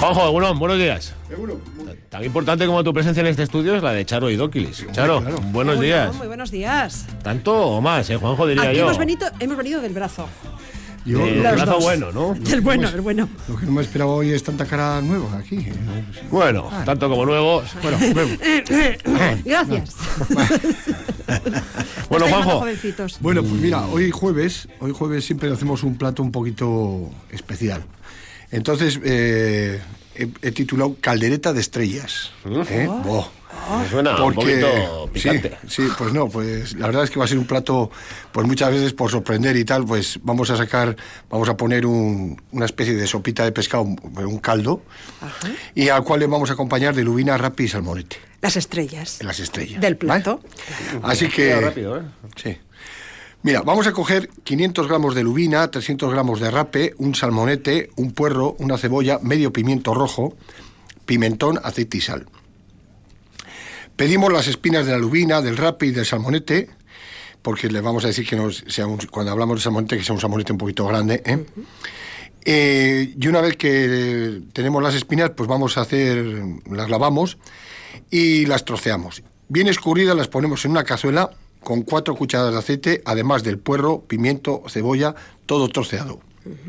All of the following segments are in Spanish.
Juanjo, Egunon, buenos días. Tan importante como tu presencia en este estudio es la de Charo Idóquilis. Charo, claro. Buenos días. Muy buenos días. Tanto o más, Juanjo, diría Aquí yo. Hemos venido del brazo. El brazo bueno, ¿no? Del bueno. Lo que no me esperaba hoy es tanta cara nueva aquí. Bueno, tanto como nuevos. Bueno, gracias. Bueno, Juanjo. Bueno, pues mira, hoy jueves siempre hacemos un plato un poquito especial. Entonces, he titulado Caldereta de Estrellas. Me suena un poquito picante. Sí, pues no, pues la verdad es que va a ser un plato, pues muchas veces por sorprender y tal, pues vamos a poner una especie de sopita de pescado, un caldo, y al cual le vamos a acompañar de lubina, rapi y salmonete. Las estrellas. Del plato. ¿Vale? Así que... rápido, ¿eh? Sí. Mira, vamos a coger 500 gramos de lubina, 300 gramos de rape, un salmonete, un puerro, una cebolla, medio pimiento rojo, pimentón, aceite y sal. Pedimos las espinas de la lubina, del rape y del salmonete, porque les vamos a decir que cuando hablamos de salmonete, que sea un salmonete un poquito grande, ¿eh? Y una vez que tenemos las espinas, pues las lavamos y las troceamos. Bien escurridas las ponemos en una cazuela con 4 cucharadas de aceite, además del puerro, pimiento, cebolla, todo troceado.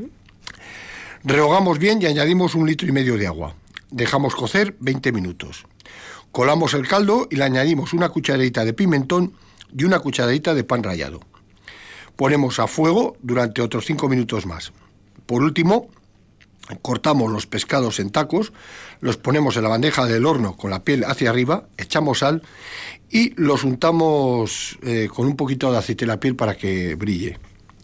Rehogamos bien y añadimos 1,5 litros de agua. Dejamos cocer 20 minutos. Colamos el caldo y le añadimos una cucharadita de pimentón y una cucharadita de pan rallado. Ponemos a fuego durante otros 5 minutos más. Por último, cortamos los pescados en tacos, los ponemos en la bandeja del horno con la piel hacia arriba, echamos sal y los untamos con un poquito de aceite en la piel para que brille.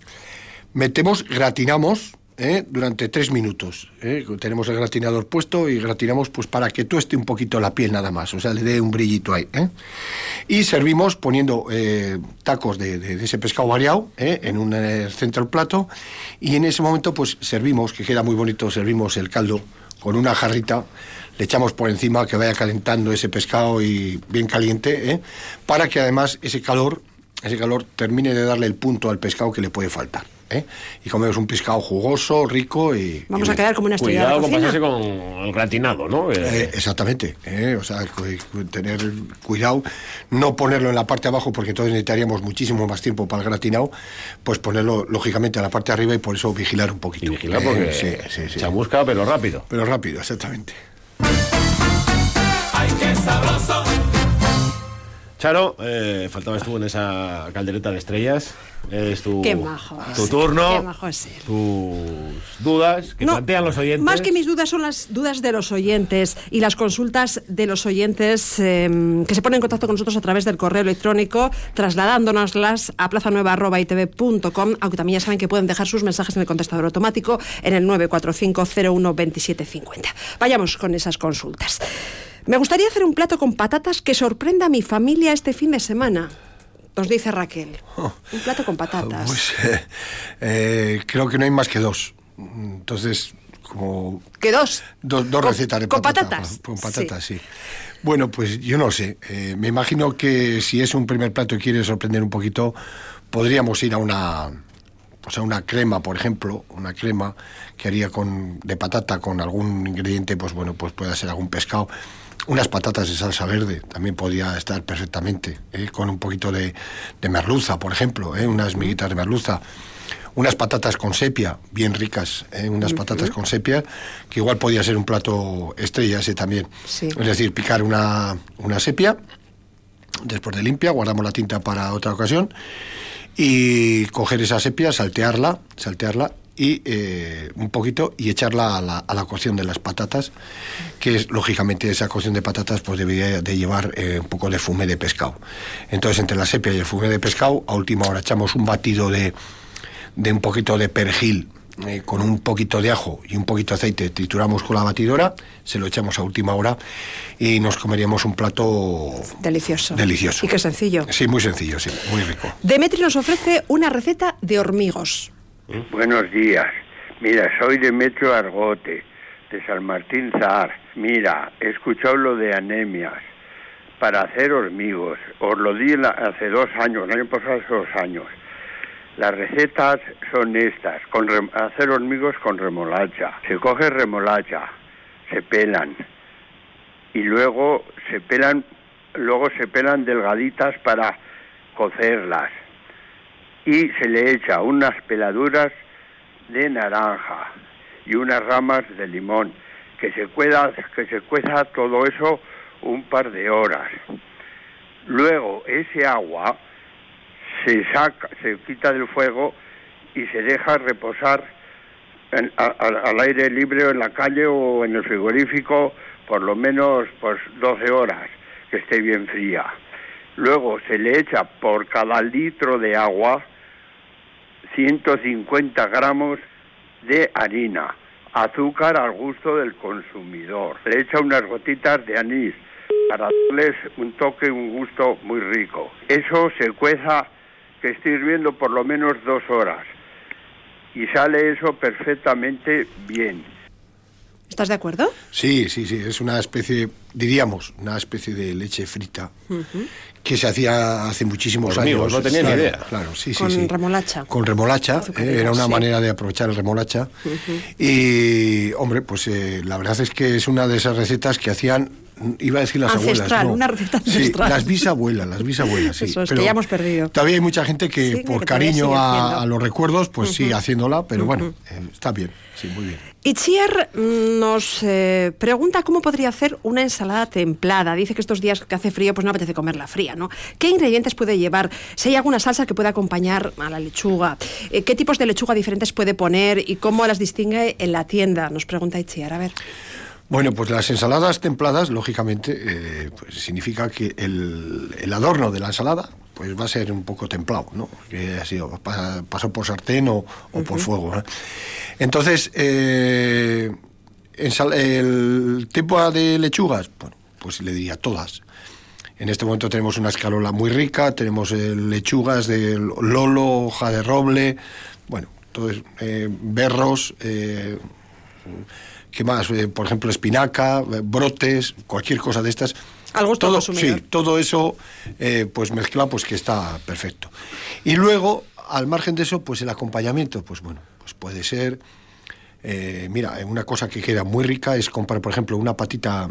Gratinamos durante 3 minutos. Tenemos el gratinador puesto y gratinamos pues para que tueste un poquito la piel nada más, o sea, le dé un brillito ahí. Y servimos poniendo tacos de ese pescado variado en un centro del plato, y en ese momento pues servimos, que queda muy bonito, servimos el caldo con una jarrita, le echamos por encima que vaya calentando ese pescado y bien caliente, para que además ese calor termine de darle el punto al pescado que le puede faltar. Y comemos un pescado jugoso, rico y... Vamos a quedar como una estrella de la cocina. Cuidado con pasarse con el gratinado, ¿no? Exactamente, o sea, tener cuidado, no ponerlo en la parte de abajo porque entonces necesitaríamos muchísimo más tiempo para el gratinado, pues ponerlo lógicamente en la parte de arriba y por eso vigilar un poquito. Y vigilar porque sí. chamusca, pero rápido. Pero rápido, exactamente. ¡Ay, qué sabroso! Charo, faltabas tú en esa caldereta de estrellas. Es tu turno. Qué majo es él. Tus dudas que plantean los oyentes. Más que mis dudas son las dudas de los oyentes y las consultas de los oyentes que se ponen en contacto con nosotros a través del correo electrónico, trasladándonoslas a plazanueva@itv.com, aunque también ya saben que pueden dejar sus mensajes en el contestador automático en el 945-01-2750. Vayamos con esas consultas. Me gustaría hacer un plato con patatas que sorprenda a mi familia este fin de semana. Nos dice Raquel. Un plato con patatas. Pues creo que no hay más que 2. Entonces, como... ¿Qué 2? Dos recetas de patatas. ¿Con patatas? Con patatas, sí. Bueno, pues yo no sé. Me imagino que si es un primer plato y quiere sorprender un poquito, podríamos ir a una crema, por ejemplo, una crema que haría de patata con algún ingrediente, pues bueno, pues puede ser algún pescado. Unas patatas de salsa verde también podría estar perfectamente, con un poquito de merluza, por ejemplo, unas miguitas de merluza. Unas patatas con sepia, bien ricas, patatas con sepia, que igual podría ser un plato estrella ese también. Sí. Es decir, picar una sepia, después de limpia, guardamos la tinta para otra ocasión, y coger esa sepia, saltearla y un poquito y echarla a la cocción de las patatas, que es lógicamente esa cocción de patatas pues debería de llevar un poco de fumé de pescado. Entonces entre la sepia y el fumé de pescado a última hora echamos un batido de un poquito de perejil con un poquito de ajo y un poquito de aceite, trituramos con la batidora, se lo echamos a última hora y nos comeríamos un plato delicioso. Y qué sencillo. Sí, muy sencillo, sí, muy rico. Demetri nos ofrece una receta de hormigos. Buenos días. Mira, soy Demetrio Argote, de San Martín Zahar. Mira, he escuchado lo de anemias. Para hacer hormigos, os lo di hace 2 años, el año pasado hace 2 años. Las recetas son estas, hacer hormigos con remolacha. Se coge remolacha, se pelan y luego se pelan delgaditas para cocerlas y se le echa unas peladuras de naranja y unas ramas de limón, que se cueza todo eso un par de horas. Luego ese agua se quita del fuego y se deja reposar al aire libre o en la calle o en el frigorífico por lo menos 12 horas, que esté bien fría. Luego se le echa por cada litro de agua 150 gramos de harina, azúcar al gusto del consumidor. Le echa unas gotitas de anís para darles un toque, un gusto muy rico. Eso se cueza, que esté hirviendo por lo menos 2 horas. Y sale eso perfectamente bien. ¿Estás de acuerdo? Sí, es una especie, diríamos, una especie de leche frita que se hacía hace muchísimos años. No tenía ni idea. Claro, sí. Con remolacha. Con remolacha, era una manera de aprovechar el remolacha. Y, hombre, pues la verdad es que es una de esas recetas que hacían, iba a decir las abuelas. No. Una receta ancestral. Sí, las bisabuelas, sí. Eso es, pero que ya hemos perdido. Todavía hay mucha gente que por cariño a los recuerdos, pues sigue haciéndola, pero bueno, está bien, sí, muy bien. Itziar nos pregunta cómo podría hacer una ensalada templada. Dice que estos días que hace frío pues no apetece comerla fría, ¿no? ¿Qué ingredientes puede llevar? Si hay alguna salsa que pueda acompañar a la lechuga. ¿Qué tipos de lechuga diferentes puede poner y cómo las distingue en la tienda? Nos pregunta Itziar, a ver. Bueno, pues las ensaladas templadas, lógicamente, pues significa que el adorno de la ensalada pues va a ser un poco templado, ¿no? Que ha sido pasó por sartén o por fuego, ¿no? Entonces, el tipo de lechugas, bueno, pues le diría todas. En este momento tenemos una escarola muy rica, tenemos lechugas de lolo, hoja de roble, bueno, entonces berros, ¿qué más? Por ejemplo, espinaca, brotes, cualquier cosa de estas. Al gusto del consumidor. Sí, todo eso pues mezclado, pues que está perfecto. Y luego, al margen de eso, pues el acompañamiento, pues bueno, pues puede ser, mira, una cosa que queda muy rica es comprar, por ejemplo, una patita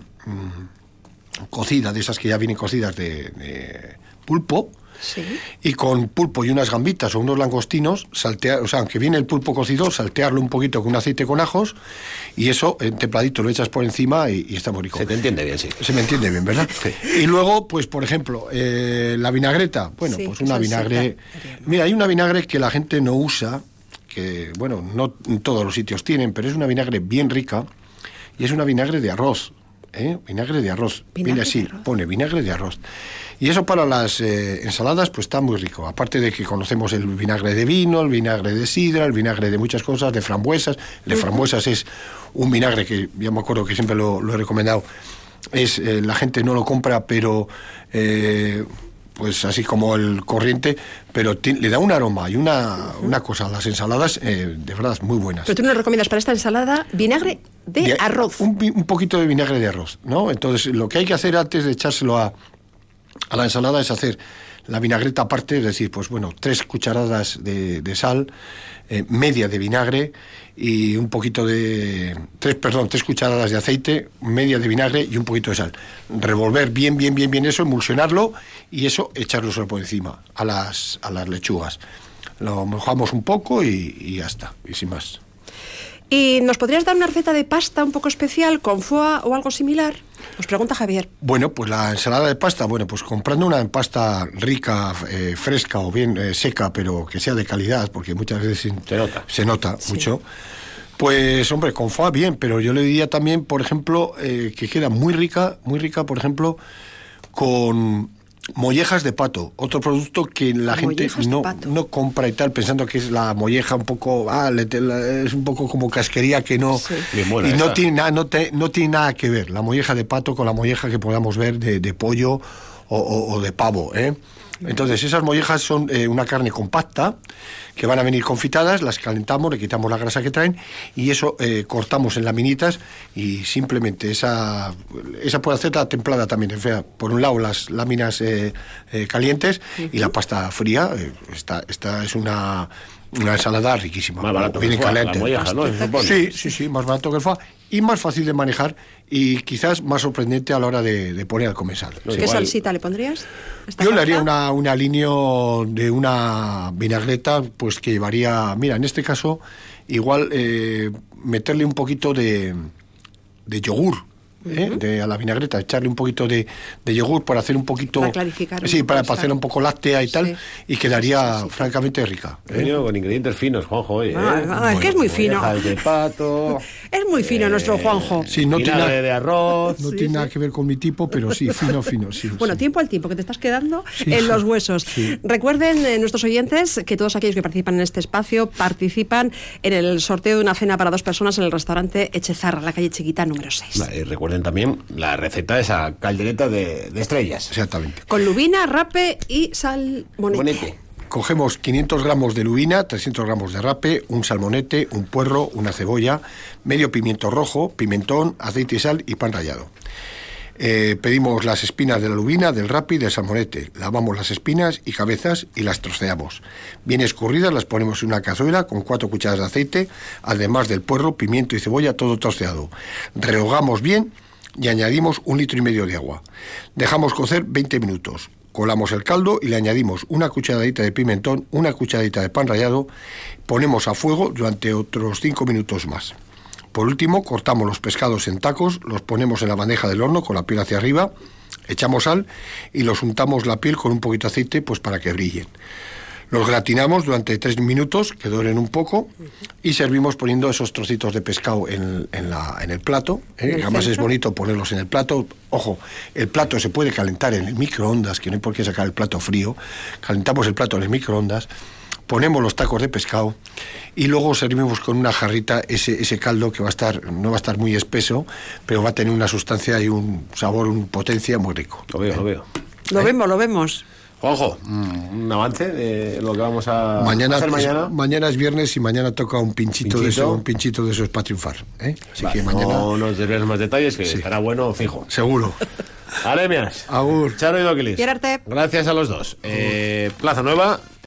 cocida, de esas que ya vienen cocidas de pulpo. Sí. Y con pulpo y unas gambitas o unos langostinos, saltear, o sea, aunque viene el pulpo cocido, saltearlo un poquito con aceite con ajos y eso en templadito lo echas por encima y está muy rico. Se te entiende bien, sí. Se me entiende bien, ¿verdad? Sí. Y luego, pues por ejemplo, la vinagreta, bueno, sí, pues una vinagre. Mira, hay una vinagre que la gente no usa, que bueno, no en todos los sitios tienen, pero es una vinagre bien rica y es una vinagre de arroz. Vinagre de arroz. Viene así, pone vinagre de arroz. Y eso para las ensaladas pues está muy rico. Aparte de que conocemos el vinagre de vino, el vinagre de sidra, el vinagre de muchas cosas, de frambuesas. El de frambuesas es un vinagre que ya me acuerdo que siempre lo he recomendado. La gente no lo compra, pero pues así como el corriente, pero le da un aroma y una cosa a las ensaladas de verdad muy buenas. Pero tú nos recomiendas para esta ensalada vinagre de arroz. Un poquito de vinagre de arroz, ¿no? Entonces lo que hay que hacer antes de echárselo a la ensalada es hacer la vinagreta aparte, es decir, pues bueno, 3 cucharadas de sal, media de vinagre y un poquito de 3 cucharadas de aceite, media de vinagre y un poquito de sal. Revolver bien eso, emulsionarlo y eso echarlo solo por encima a las lechugas. Lo mojamos un poco y ya está, y sin más. ¿Y nos podrías dar una receta de pasta un poco especial con foie o algo similar? Nos pregunta Javier. Bueno, pues la ensalada de pasta, bueno, pues comprando una pasta rica, fresca o bien seca, pero que sea de calidad, porque muchas veces se nota sí. mucho. Pues, hombre, con foie bien, pero yo le diría también, por ejemplo, que queda muy rica, por ejemplo, con mollejas de pato, otro producto que la gente no compra y tal, pensando que es la molleja un poco, es un poco como casquería que no, sí. Y no tiene nada que ver la molleja de pato con la molleja que podamos ver de pollo o de pavo, Entonces esas mollejas son una carne compacta que van a venir confitadas, las calentamos, le quitamos la grasa que traen y eso cortamos en laminitas y simplemente esa puede hacerla templada también, por un lado las láminas calientes y la pasta fría, esta es una ensalada riquísima. Más barato viene que el foie, caliente. La molleja, ¿no? Sí, más barato que el foie y más fácil de manejar y quizás más sorprendente a la hora de poner al comensal. ¿Qué salsita le pondrías? Yo le haría una línea de una vinagreta, pues que llevaría, mira, en este caso, igual meterle un poquito de yogur. A la vinagreta, echarle un poquito de yogur para hacer un poquito... Para clarificar. Sí, para hacerla un poco láctea y tal, y quedaría francamente rica. Con ingredientes finos, Juanjo, es que es muy fino. De pato... Es muy fino nuestro Juanjo. Sí, no tiene de arroz... No tiene nada que ver con mi tipo, pero sí, fino, sí. Bueno, tiempo al tiempo, que te estás quedando en los huesos. Sí. Recuerden, nuestros oyentes, que todos aquellos que participan en este espacio participan en el sorteo de una cena para 2 personas en el restaurante Echezarra, la calle Chiquita, número 6. Vale, recuerden también la receta de esa caldereta de estrellas. Exactamente. Con lubina, rape y salmonete. Cogemos 500 gramos de lubina, 300 gramos de rape, un salmonete, un puerro, una cebolla, medio pimiento rojo, pimentón, aceite y sal y pan rallado. Pedimos las espinas de la lubina, del rape y del salmonete. Lavamos las espinas y cabezas y las troceamos. Bien escurridas las ponemos en una cazuela con 4 cucharadas de aceite, además del puerro, pimiento y cebolla, todo troceado. Rehogamos bien y añadimos 1,5 litros de agua. Dejamos cocer 20 minutos. Colamos el caldo y le añadimos una cucharadita de pimentón, una cucharadita de pan rallado. Ponemos a fuego durante otros 5 minutos más. Por último, cortamos los pescados en tacos, los ponemos en la bandeja del horno con la piel hacia arriba, echamos sal y los untamos la piel con un poquito de aceite, pues para que brillen. Los gratinamos durante 3 minutos, que doren un poco, y servimos poniendo esos trocitos de pescado en el plato. Además es bonito ponerlos en el plato. Ojo, el plato se puede calentar en el microondas, que no hay por qué sacar el plato frío. Calentamos el plato en el microondas, ponemos los tacos de pescado y luego servimos con una jarrita ese caldo que no va a estar muy espeso, pero va a tener una sustancia y un sabor, una potencia muy rico. Lo veo. Lo vemos. Juanjo, un avance de lo que vamos a hacer mañana. Mañana es viernes y mañana toca un pinchito de eso es para triunfar. Así que mañana... No nos des más detalles, que estará bueno, fijo. Seguro. Alemias. Agur. Charo y Doquilis. Quierarte. Gracias a los dos. Plaza Nueva.